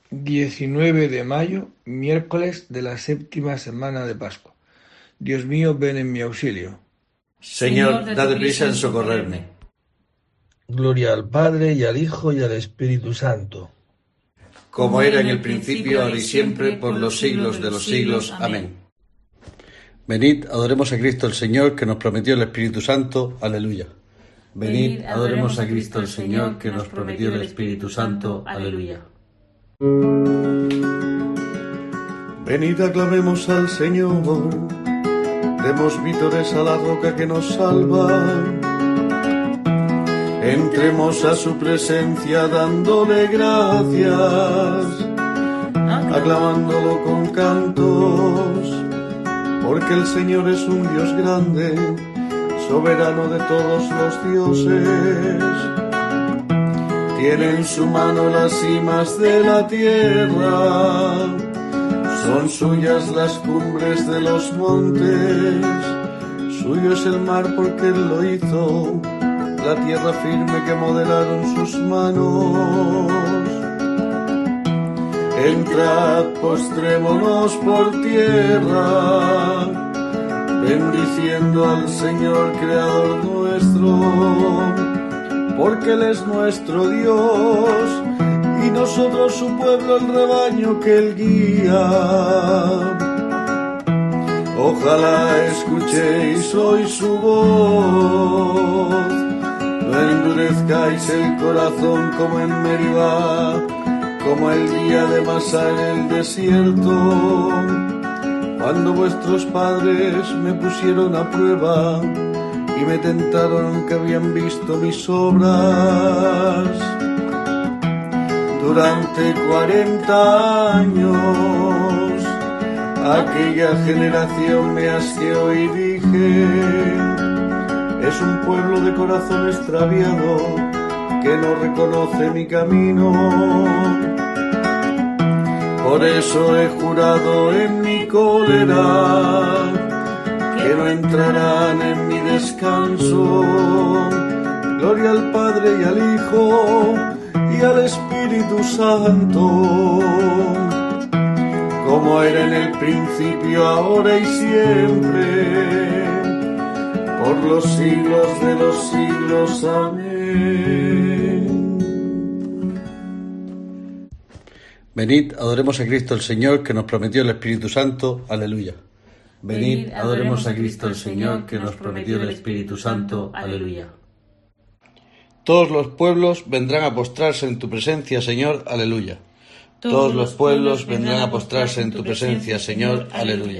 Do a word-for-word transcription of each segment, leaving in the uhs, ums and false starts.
Diecinueve de mayo, miércoles de la séptima semana de Pascua. Dios mío, ven en mi auxilio. Señor, date prisa en socorrerme. Gloria al Padre, y al Hijo, y al Espíritu Santo. Como era en el principio, ahora y siempre, por los siglos de los siglos. Amén. Venid, adoremos a Cristo el Señor, que nos prometió el Espíritu Santo. Aleluya. Venid, adoremos a Cristo el Señor, que nos prometió el Espíritu Santo. Aleluya. Venid, aclamemos al Señor, demos vítores a la roca que nos salva. Entremos a su presencia dándole gracias, aclamándolo con cantos, porque el Señor es un Dios grande, soberano de todos los dioses. Tiene en su mano las cimas de la tierra, son suyas las cumbres de los montes, suyo es el mar porque él lo hizo, la tierra firme que modelaron sus manos. Entrad, postrémonos por tierra, bendiciendo al Señor creador nuestro, porque Él es nuestro Dios, y nosotros su pueblo, el rebaño que Él guía. Ojalá escuchéis hoy su voz, no endurezcáis el corazón como en Meribá, como el día de Masá en el desierto, cuando vuestros padres me pusieron a prueba y me tentaron aunque habían visto mis obras. Durante cuarenta años aquella generación me asqueó y dije: es un pueblo de corazón extraviado que no reconoce mi camino. Por eso he jurado en mi cólera que no entrarán en mi descanso. Gloria al Padre y al Hijo y al Espíritu Santo, como era en el principio, ahora y siempre, por los siglos de los siglos. Amén. Venid, adoremos a Cristo el Señor, que nos prometió el Espíritu Santo. Aleluya. Venid, adoremos a Cristo el Señor, que nos prometió el Espíritu Santo. Aleluya. Todos los pueblos vendrán a postrarse en tu presencia, Señor. Aleluya. Todos los pueblos vendrán a postrarse en tu presencia, Señor. Aleluya.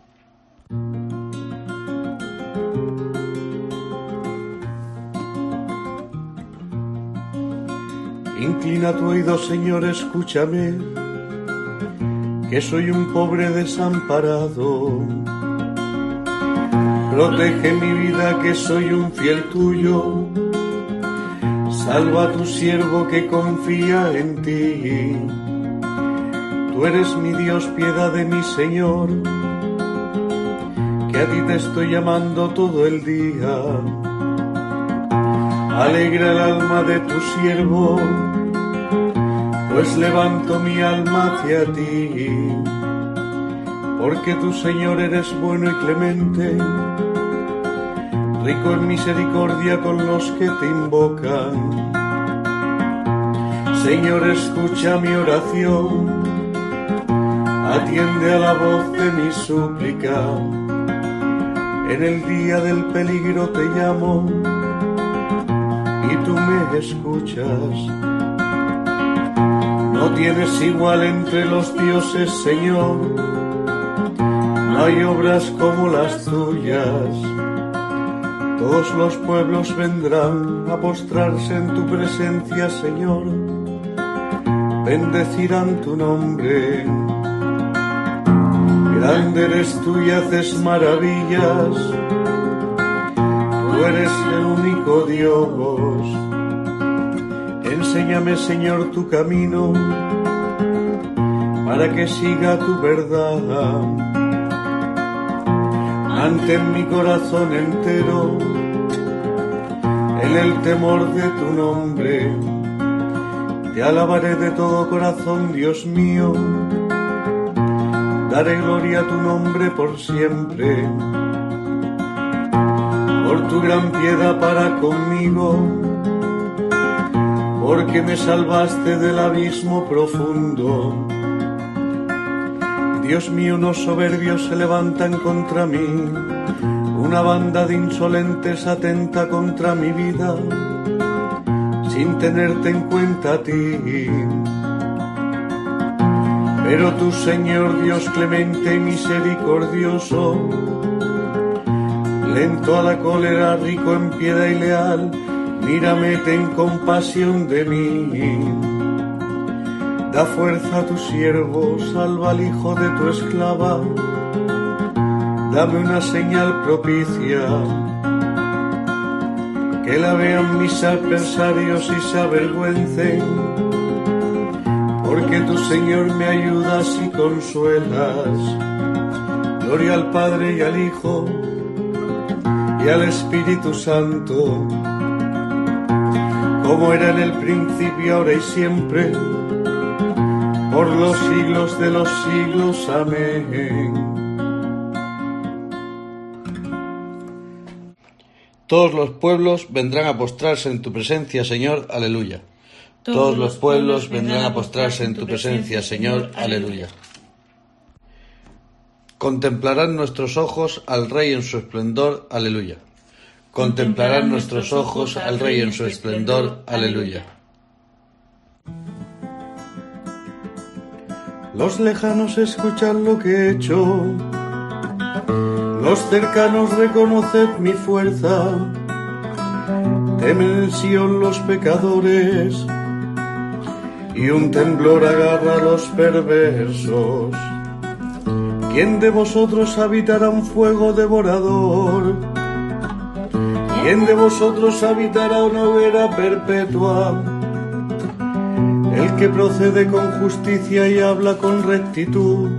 Inclina tu oído, Señor, escúchame, que soy un pobre desamparado. Protege mi vida, que soy un fiel tuyo. Salva a tu siervo que confía en ti. Tú eres mi Dios, piedad de mi Señor, que a ti te estoy llamando todo el día. Alegra el alma de tu siervo, pues levanto mi alma hacia ti. Porque tú, Señor, eres bueno y clemente, rico en misericordia con los que te invocan. Señor, escucha mi oración, atiende a la voz de mi súplica. En el día del peligro te llamo y tú me escuchas. No tienes igual entre los dioses, Señor, no hay obras como las tuyas. Todos los pueblos vendrán a postrarse en tu presencia, Señor, bendecirán tu nombre. Grande eres tú y haces maravillas, tú eres el único Dios. Enséñame, Señor, tu camino, para que siga tu verdad. Mantén mi corazón entero en el temor de tu nombre. Te alabaré de todo corazón, Dios mío. Daré gloria a tu nombre por siempre, por tu gran piedad para conmigo, porque me salvaste del abismo profundo. Dios mío, unos soberbios se levantan contra mí, una banda de insolentes atenta contra mi vida, sin tenerte en cuenta a ti. Pero tú, Señor Dios clemente y misericordioso, lento a la cólera, rico en piedad y leal, mírame, ten compasión de mí. Da fuerza a tu siervo, salva al hijo de tu esclava, dame una señal propicia, que la vean mis adversarios y se avergüencen, porque tú, Señor, me ayudas y consuelas. Gloria al Padre y al Hijo y al Espíritu Santo, como era en el principio, ahora y siempre, por los siglos de los siglos. Amén. Todos los pueblos vendrán a postrarse en tu presencia, Señor. Aleluya. Todos los pueblos vendrán a postrarse en tu presencia, Señor. Aleluya. Contemplarán nuestros ojos al Rey en su esplendor. Aleluya. Contemplarán nuestros ojos al Rey en su esplendor. Aleluya. Los lejanos escuchan lo que he hecho, los cercanos reconoced mi fuerza. Temen en Sion los pecadores, y un temblor agarra a los perversos. ¿Quién de vosotros habitará un fuego devorador? ¿Quién de vosotros habitará una hoguera perpetua? El que procede con justicia y habla con rectitud,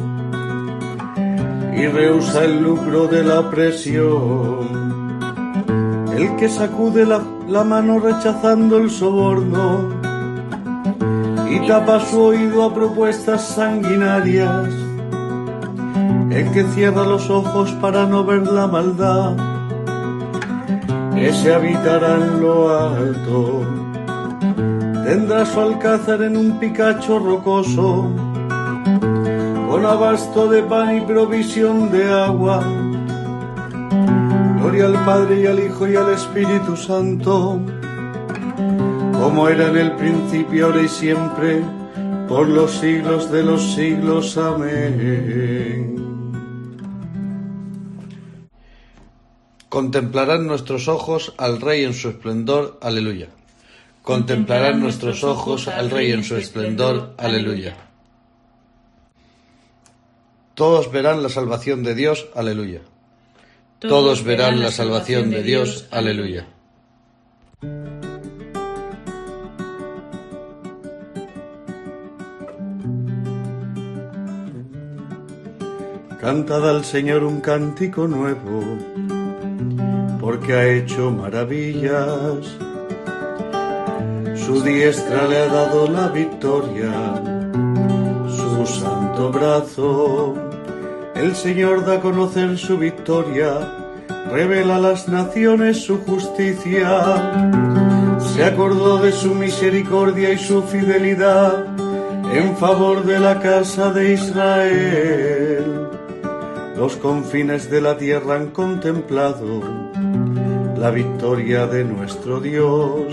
y rehúsa el lucro de la presión. El que sacude la, la mano rechazando el soborno, y tapa su oído a propuestas sanguinarias. El que cierra los ojos para no ver la maldad, ese habitará en lo alto. Tendrá su alcázar en un picacho rocoso, con abasto de pan y provisión de agua. Gloria al Padre y al Hijo y al Espíritu Santo, como era en el principio, ahora y siempre, por los siglos de los siglos. Amén. Contemplarán nuestros ojos al Rey en su esplendor. Aleluya. Contemplarán nuestros ojos al Rey en su esplendor. Aleluya. Todos verán la salvación de Dios. Aleluya. Todos verán la salvación de Dios. Aleluya. Cantad al Señor un cántico nuevo, porque ha hecho maravillas. Su diestra le ha dado la victoria, su santo brazo. El Señor da a conocer su victoria, revela a las naciones su justicia. Se acordó de su misericordia y su fidelidad en favor de la casa de Israel. Los confines de la tierra han contemplado la victoria de nuestro Dios.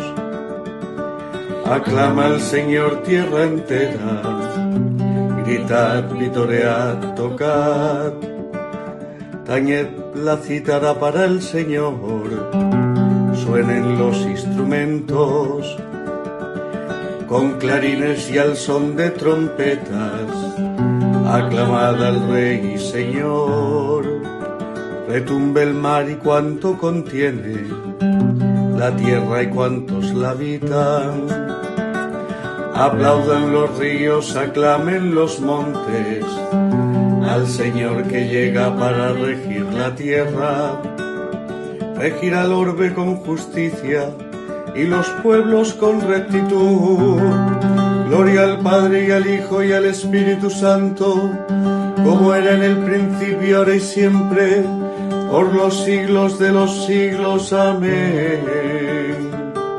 Aclama al Señor tierra entera, gritad, vitoread, tocad, tañed la cítara para el Señor, suenen los instrumentos, con clarines y al son de trompetas, aclamad al Rey y Señor, retumbe el mar y cuanto contiene, la tierra y cuantos la habitan. Aplaudan los ríos, aclamen los montes, al Señor que llega para regir la tierra. Regirá el orbe con justicia y los pueblos con rectitud. Gloria al Padre y al Hijo y al Espíritu Santo, como era en el principio, ahora y siempre, por los siglos de los siglos. Amén.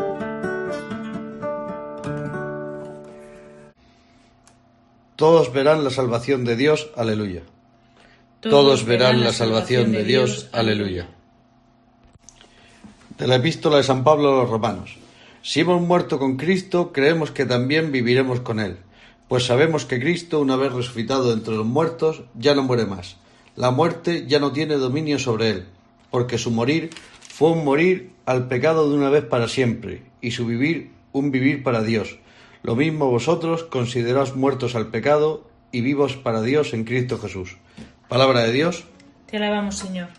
Todos verán la salvación de Dios. Aleluya. Todos verán la salvación de Dios. Aleluya. De la epístola de San Pablo a los Romanos. Si hemos muerto con Cristo, creemos que también viviremos con Él, pues sabemos que Cristo, una vez resucitado entre los muertos, ya no muere más. La muerte ya no tiene dominio sobre Él, porque su morir fue un morir al pecado de una vez para siempre, y su vivir un vivir para Dios. Lo mismo vosotros, consideraos muertos al pecado y vivos para Dios en Cristo Jesús. Palabra de Dios. Te alabamos, Señor.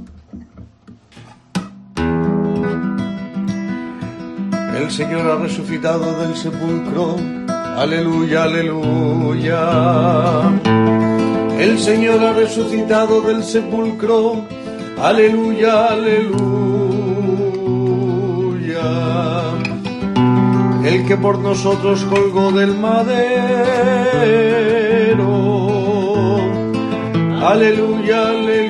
El Señor ha resucitado del sepulcro. Aleluya, aleluya. El Señor ha resucitado del sepulcro. Aleluya, aleluya. El que por nosotros colgó del madero. Aleluya,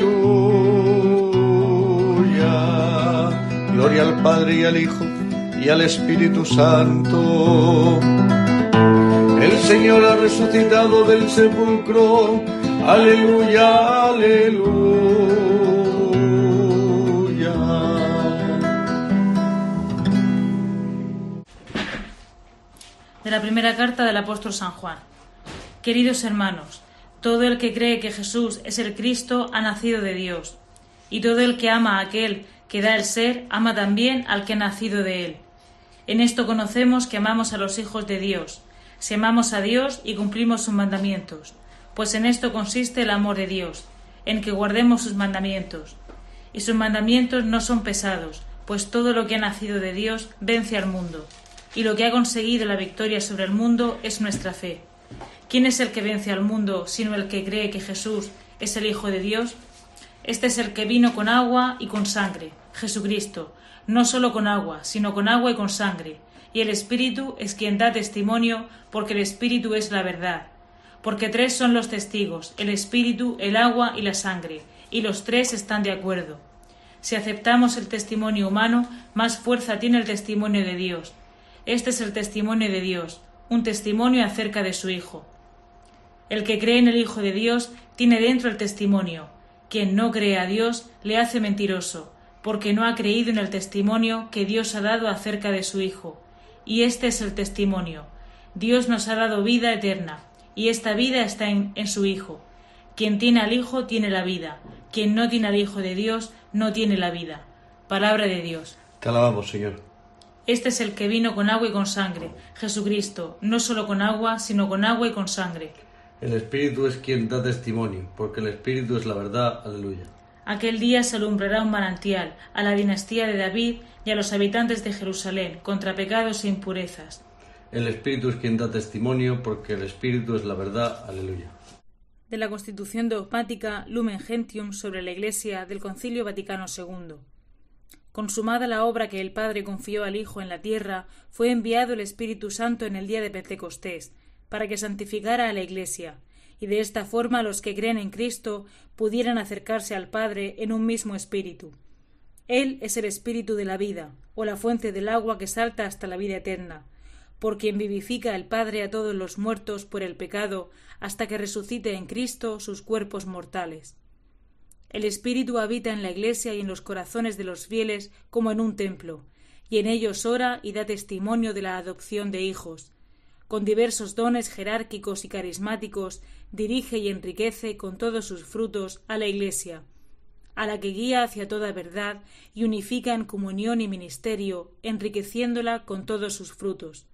aleluya. Gloria al Padre y al Hijo y al Espíritu Santo. El Señor ha resucitado del sepulcro. Aleluya, aleluya. De la primera carta del apóstol San Juan. Queridos hermanos, todo el que cree que Jesús es el Cristo ha nacido de Dios, y todo el que ama a aquel que da el ser, ama también al que ha nacido de él. En esto conocemos que amamos a los hijos de Dios, si amamos a Dios y cumplimos sus mandamientos, pues en esto consiste el amor de Dios, en que guardemos sus mandamientos. Y sus mandamientos no son pesados, pues todo lo que ha nacido de Dios vence al mundo, y lo que ha conseguido la victoria sobre el mundo es nuestra fe. ¿Quién es el que vence al mundo sino el que cree que Jesús es el Hijo de Dios? Este es el que vino con agua y con sangre, Jesucristo, no solo con agua, sino con agua y con sangre, y el Espíritu es quien da testimonio, porque el Espíritu es la verdad. Porque tres son los testigos, el Espíritu, el agua y la sangre, y los tres están de acuerdo. Si aceptamos el testimonio humano, más fuerza tiene el testimonio de Dios. Este es el testimonio de Dios, un testimonio acerca de su Hijo. El que cree en el Hijo de Dios tiene dentro el testimonio. Quien no cree a Dios le hace mentiroso, porque no ha creído en el testimonio que Dios ha dado acerca de su Hijo. Y este es el testimonio. Dios nos ha dado vida eterna, y esta vida está en, en su Hijo. Quien tiene al Hijo tiene la vida. Quien no tiene al Hijo de Dios no tiene la vida. Palabra de Dios. Te alabamos, Señor. Este es el que vino con agua y con sangre, Jesucristo, no solo con agua, sino con agua y con sangre. El Espíritu es quien da testimonio, porque el Espíritu es la verdad. Aleluya. Aquel día se alumbrará un manantial a la dinastía de David y a los habitantes de Jerusalén contra pecados e impurezas. El Espíritu es quien da testimonio, porque el Espíritu es la verdad. Aleluya. De la Constitución dogmática Lumen Gentium sobre la Iglesia del Concilio Vaticano segundo. Consumada la obra que el Padre confió al Hijo en la tierra, fue enviado el Espíritu Santo en el día de Pentecostés, para que santificara a la Iglesia, y de esta forma los que creen en Cristo pudieran acercarse al Padre en un mismo espíritu. Él es el espíritu de la vida, o la fuente del agua que salta hasta la vida eterna, por quien vivifica el Padre a todos los muertos por el pecado, hasta que resucite en Cristo sus cuerpos mortales. El Espíritu habita en la Iglesia y en los corazones de los fieles como en un templo, y en ellos ora y da testimonio de la adopción de hijos. Con diversos dones jerárquicos y carismáticos, dirige y enriquece con todos sus frutos a la Iglesia, a la que guía hacia toda verdad y unifica en comunión y ministerio, enriqueciéndola con todos sus frutos.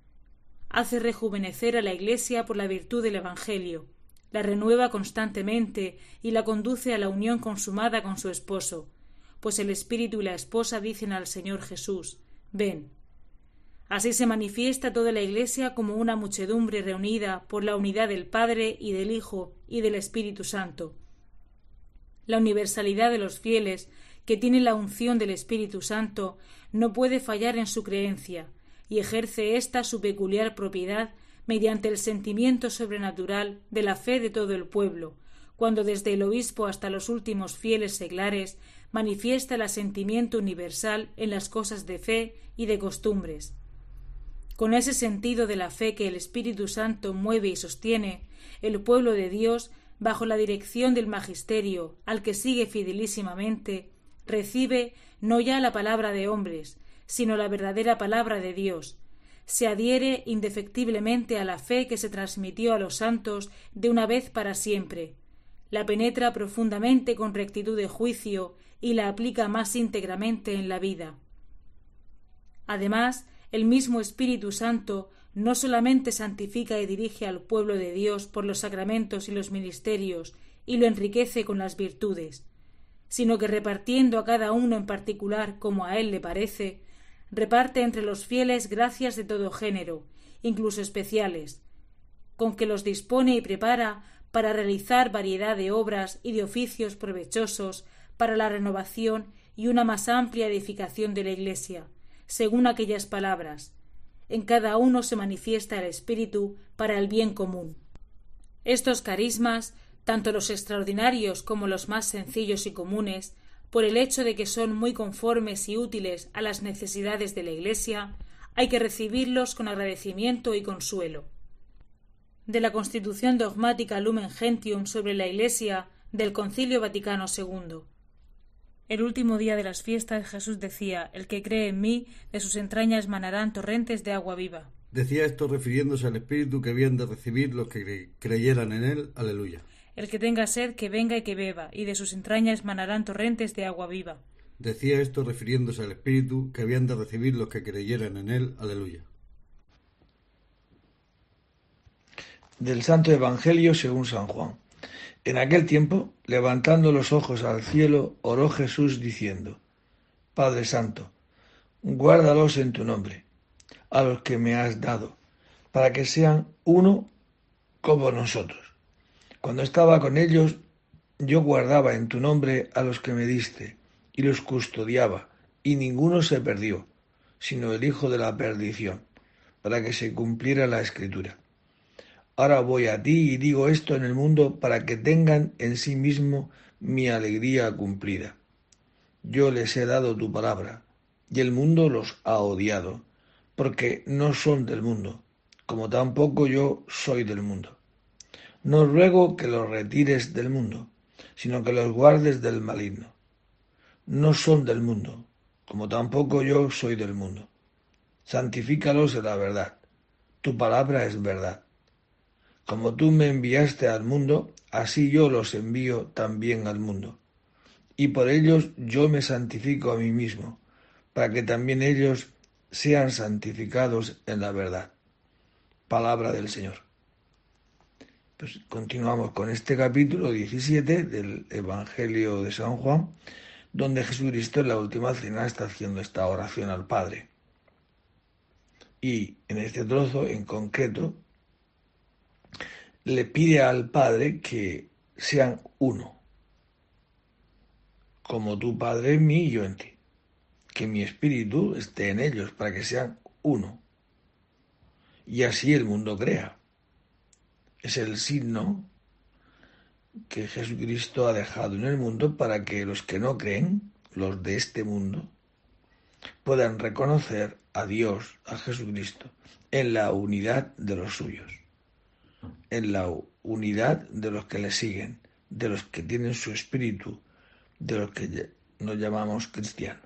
Hace rejuvenecer a la Iglesia por la virtud del Evangelio, la renueva constantemente y la conduce a la unión consumada con su esposo, pues el Espíritu y la esposa dicen al Señor Jesús: «Ven». Así se manifiesta toda la Iglesia como una muchedumbre reunida por la unidad del Padre y del Hijo y del Espíritu Santo. La universalidad de los fieles, que tienen la unción del Espíritu Santo, no puede fallar en su creencia, y ejerce ésta su peculiar propiedad mediante el sentimiento sobrenatural de la fe de todo el pueblo, cuando desde el obispo hasta los últimos fieles seglares manifiesta el asentimiento universal en las cosas de fe y de costumbres. Con ese sentido de la fe que el Espíritu Santo mueve y sostiene, el pueblo de Dios, bajo la dirección del magisterio, al que sigue fidelísimamente, recibe no ya la palabra de hombres, sino la verdadera palabra de Dios. Se adhiere indefectiblemente a la fe que se transmitió a los santos de una vez para siempre, la penetra profundamente con rectitud de juicio y la aplica más íntegramente en la vida. Además, el mismo Espíritu Santo no solamente santifica y dirige al pueblo de Dios por los sacramentos y los ministerios y lo enriquece con las virtudes, sino que repartiendo a cada uno en particular como a él le parece, reparte entre los fieles gracias de todo género, incluso especiales, con que los dispone y prepara para realizar variedad de obras y de oficios provechosos para la renovación y una más amplia edificación de la Iglesia, según aquellas palabras: en cada uno se manifiesta el Espíritu para el bien común. Estos carismas, tanto los extraordinarios como los más sencillos y comunes, por el hecho de que son muy conformes y útiles a las necesidades de la Iglesia, hay que recibirlos con agradecimiento y consuelo. De la Constitución dogmática Lumen Gentium sobre la Iglesia del Concilio Vaticano segundo. El último día de las fiestas Jesús decía: el que cree en mí, de sus entrañas manarán torrentes de agua viva. Decía esto refiriéndose al Espíritu que habían de recibir los que cre- creyeran en él. Aleluya. El que tenga sed, que venga y que beba, y de sus entrañas manarán torrentes de agua viva. Decía esto refiriéndose al Espíritu que habían de recibir los que creyeran en él. Aleluya. Del Santo Evangelio según San Juan. En aquel tiempo, levantando los ojos al cielo, oró Jesús diciendo: Padre Santo, guárdalos en tu nombre, a los que me has dado, para que sean uno como nosotros. Cuando estaba con ellos, yo guardaba en tu nombre a los que me diste, y los custodiaba, y ninguno se perdió, sino el hijo de la perdición, para que se cumpliera la Escritura. Ahora voy a ti y digo esto en el mundo para que tengan en sí mismo mi alegría cumplida. Yo les he dado tu palabra, y el mundo los ha odiado, porque no son del mundo, como tampoco yo soy del mundo. No ruego que los retires del mundo, sino que los guardes del maligno. No son del mundo, como tampoco yo soy del mundo. Santifícalos en la verdad. Tu palabra es verdad. Como tú me enviaste al mundo, así yo los envío también al mundo. Y por ellos yo me santifico a mí mismo, para que también ellos sean santificados en la verdad. Palabra del Señor. Pues continuamos con este capítulo diecisiete del Evangelio de San Juan, donde Jesucristo en la última cena está haciendo esta oración al Padre. Y en este trozo en concreto le pide al Padre que sean uno, como tu Padre en mí y yo en ti, que mi espíritu esté en ellos para que sean uno, y así el mundo crea. Es el signo que Jesucristo ha dejado en el mundo para que los que no creen, los de este mundo, puedan reconocer a Dios, a Jesucristo, en la unidad de los suyos, en la unidad de los que le siguen, de los que tienen su espíritu, de los que nos llamamos cristianos.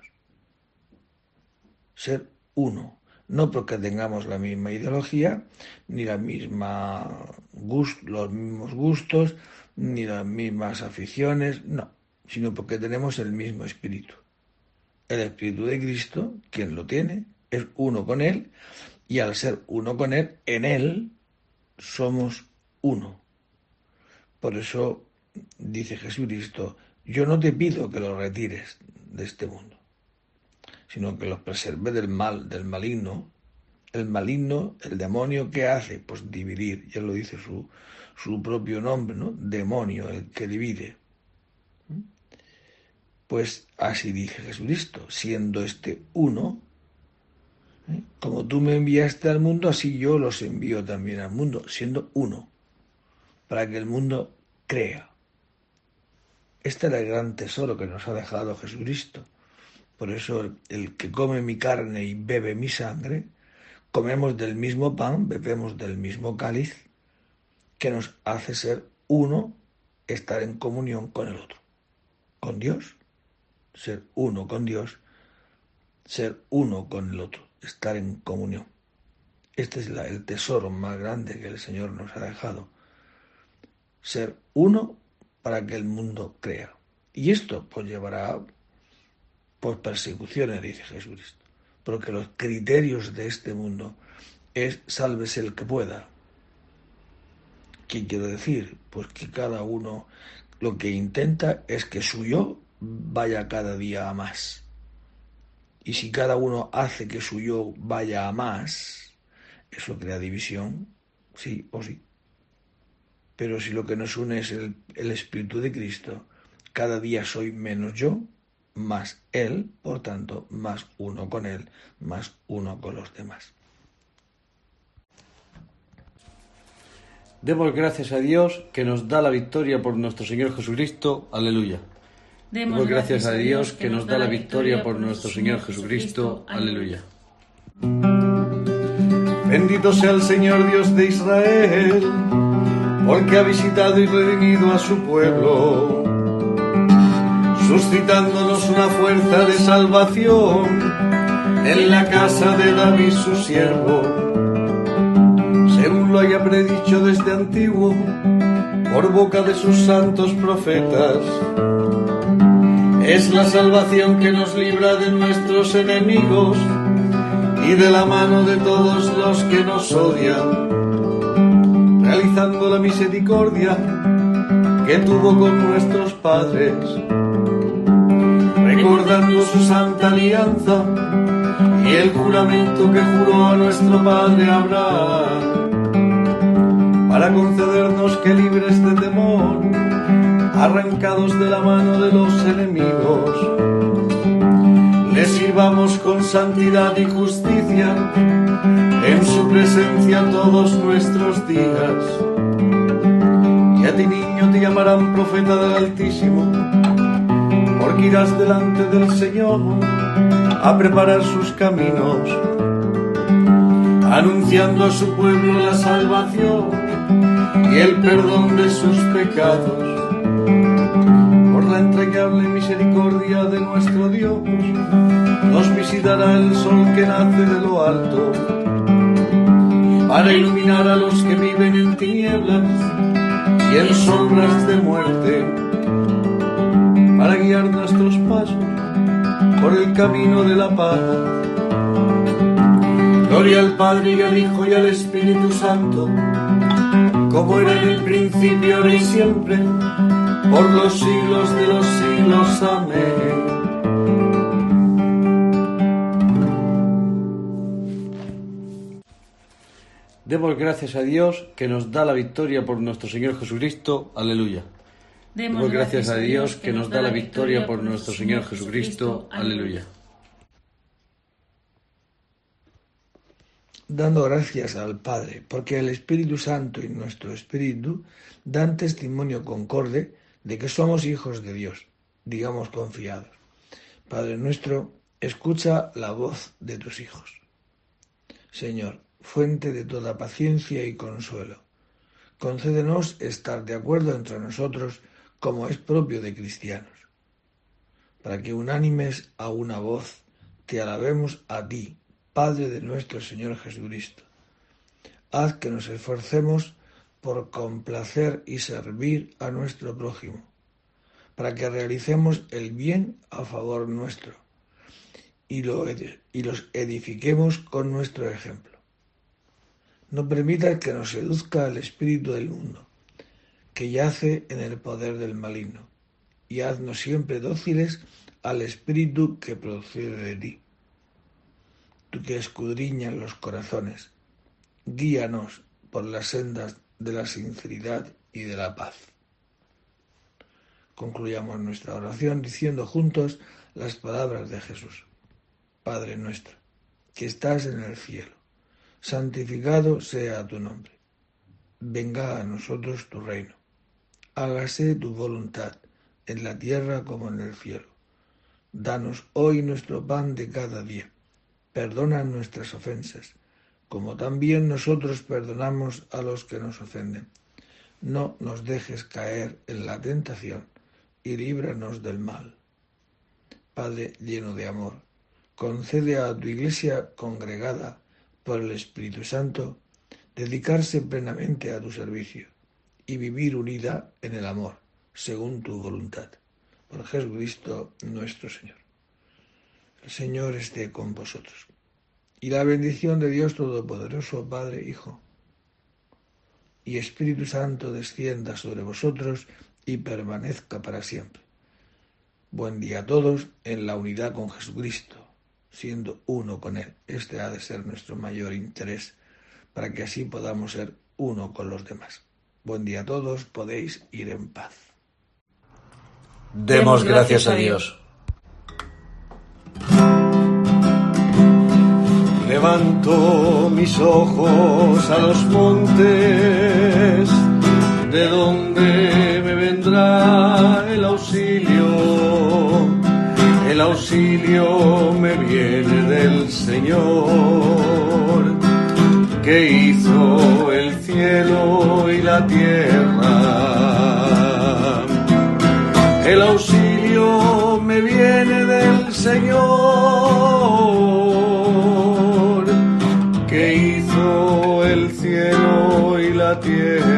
Ser uno, no porque tengamos la misma ideología, ni la misma gust- los mismos gustos, ni las mismas aficiones, no, sino porque tenemos el mismo espíritu. El espíritu de Cristo, quien lo tiene, es uno con Él, y al ser uno con Él, en Él somos uno. Por eso dice Jesucristo: yo no te pido que los retires de este mundo, sino que los preserve del mal, del maligno. El maligno, el demonio, ¿qué hace? Pues dividir, ya lo dice su, su propio nombre, ¿no? Demonio, el que divide. Pues así dice Jesucristo, siendo este uno, ¿eh? Como tú me enviaste al mundo, así yo los envío también al mundo, siendo uno, para que el mundo crea. Este era el gran tesoro que nos ha dejado Jesucristo. Por eso el, el que come mi carne y bebe mi sangre, comemos del mismo pan, bebemos del mismo cáliz, que nos hace ser uno, estar en comunión con el otro, con Dios, ser uno con Dios, ser uno con el otro, estar en comunión. Este es la, el tesoro más grande que el Señor nos ha dejado, ser uno para que el mundo crea. Y esto pues llevará pues persecuciones, dice Jesucristo, porque los criterios de este mundo es sálvese el que pueda. ¿Qué quiero decir? Pues que cada uno lo que intenta es que su yo vaya cada día a más. Y si cada uno hace que su yo vaya a más, eso crea división, sí o sí. Pero si lo que nos une es el, el Espíritu de Cristo, cada día soy menos yo, más Él, por tanto, más uno con Él, más uno con los demás. Demos gracias a Dios que nos da la victoria por nuestro Señor Jesucristo. Aleluya. Demos gracias a Dios que nos da la victoria por nuestro Señor Jesucristo. Aleluya. Bendito sea el Señor Dios de Israel, porque ha visitado y redimido a su pueblo, suscitándonos una fuerza de salvación en la casa de David su siervo, según lo haya predicho desde antiguo por boca de sus santos profetas. Es la salvación que nos libra de nuestros enemigos y de la mano de todos los que nos odian, realizando la misericordia que tuvo con nuestros padres, recordando su santa alianza y el juramento que juró a nuestro padre Abraham, para concedernos que libres de temor, arrancados de la mano de los enemigos, le sirvamos con santidad y justicia en su presencia todos nuestros días. Y a ti, niño, te llamarán profeta del Altísimo, porque irás delante del Señor a preparar sus caminos, anunciando a su pueblo la salvación y el perdón de sus pecados. Por la entrañable misericordia de nuestro Dios, nos visitará el sol que nace de lo alto, para iluminar a los que viven en tinieblas y en sombras de muerte, para guiar nuestros pasos por el camino de la paz. Gloria al Padre y al Hijo y al Espíritu Santo, como era en el principio, ahora y siempre, por los siglos de los siglos. Amén. Demos gracias a Dios que nos da la victoria por nuestro Señor Jesucristo. Aleluya. Demos gracias a Dios que nos da la victoria por nuestro Señor Jesucristo. Aleluya. Dando gracias al Padre, porque el Espíritu Santo y nuestro Espíritu dan testimonio concorde de que somos hijos de Dios, digamos confiados. Padre nuestro, escucha la voz de tus hijos. Señor, fuente de toda paciencia y consuelo, concédenos estar de acuerdo entre nosotros como es propio de cristianos, para que unánimes a una voz te alabemos a ti, Padre de nuestro Señor Jesucristo. Haz que nos esforcemos por complacer y servir a nuestro prójimo, para que realicemos el bien a favor nuestro y, lo ed- y los edifiquemos con nuestro ejemplo. No permitas que nos seduzca el espíritu del mundo, que yace en el poder del maligno, y haznos siempre dóciles al espíritu que procede de ti. Tú que escudriñas los corazones, guíanos por las sendas de la sinceridad y de la paz. Concluyamos nuestra oración diciendo juntos las palabras de Jesús. Padre nuestro, que estás en el cielo, santificado sea tu nombre. Venga a nosotros tu reino. Hágase tu voluntad, en la tierra como en el cielo. Danos hoy nuestro pan de cada día. Perdona nuestras ofensas, como también nosotros perdonamos a los que nos ofenden. No nos dejes caer en la tentación y líbranos del mal. Padre lleno de amor, concede a tu Iglesia congregada por el Espíritu Santo dedicarse plenamente a tu servicio y vivir unida en el amor, según tu voluntad. Por Jesucristo nuestro Señor. El Señor esté con vosotros. Y la bendición de Dios Todopoderoso, Padre, Hijo y Espíritu Santo descienda sobre vosotros y permanezca para siempre. Buen día a todos en la unidad con Jesucristo, siendo uno con Él. Este ha de ser nuestro mayor interés, para que así podamos ser uno con los demás. Buen día a todos, podéis ir en paz. Demos gracias a Dios. Levanto mis ojos a los montes, de donde me vendrá el auxilio. El auxilio me viene del Señor, que hizo el cielo y la tierra. El auxilio me viene del Señor, que hizo el cielo y la tierra.